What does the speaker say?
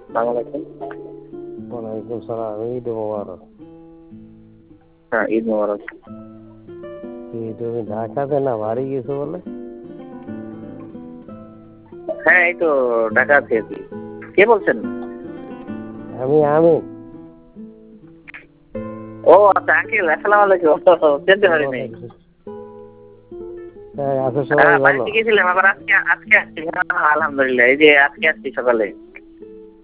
আসসালামু আলাইকুম। ওয়ালাইকুম সালাম। ঈদ মোবারক। হ্যাঁ, ঈদ মোবারক। তুমি ঢাকাতে না বাড়ি গেছো বলে? হ্যাঁ, এই তো ঢাকা আছি আর কি। কে বলছেন? আমি ও আচ্ছা, আঙ্কেল আসসালামু আলাইকুম। চিনতে পারি নাই। হ্যাঁ, আছো সবাই ভালো? বাড়িতে গেছিলাম, আবার আজকে আজকে আসছি। হ্যাঁ, আলহামদুলিল্লাহ, এই যে আজকে আসছি সকালে।